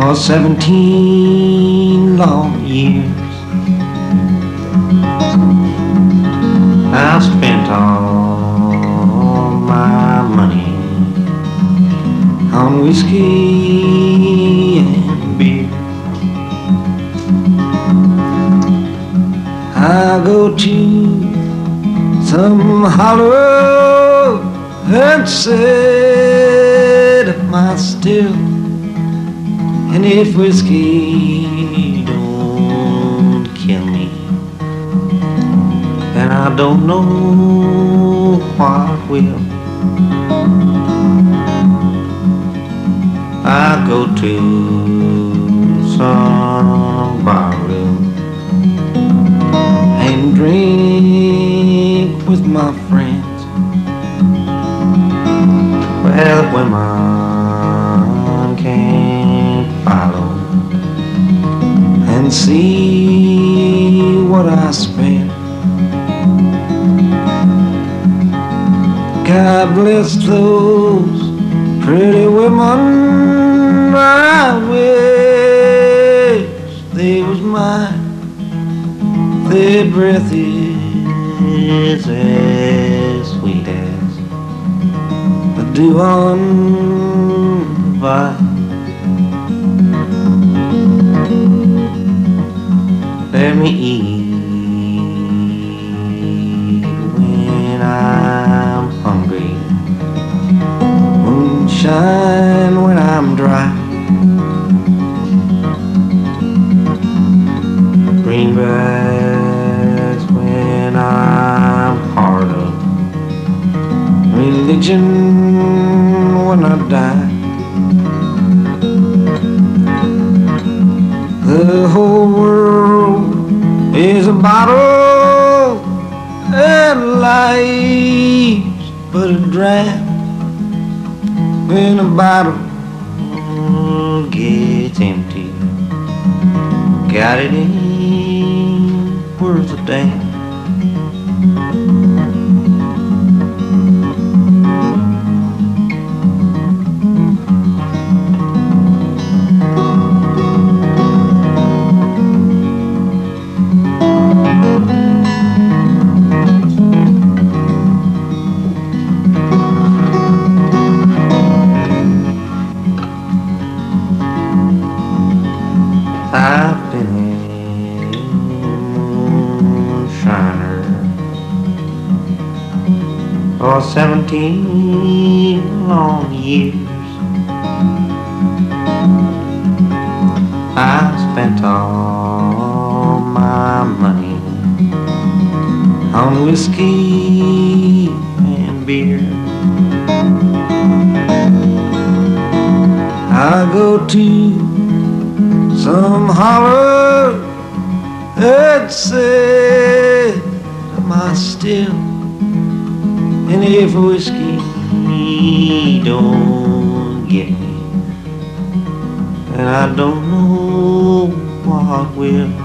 for 17 long years. I spent all my money on whiskey and beer. I go to some hollow and set up my still, and if whiskey don't kill me, then I don't know what will. I go to some barroom and drink with my friends. Well, women can't follow and see what I spend. God bless those pretty women, I wish they was mine. Their breath is as sweet as the dew on the vine. Let me eat when I'm hungry, moonshine when I'm dry, greenbacks when I'm hard up, religion when I die. The whole world is a bottle and life's but a draft. When a bottle gets empty, got it ain't worth a damn. I've been a moonshiner for 17 long years. I spent all my money on whiskey and beer. I go to some holler that said am I still, and if whiskey don't get me, then I don't know what will.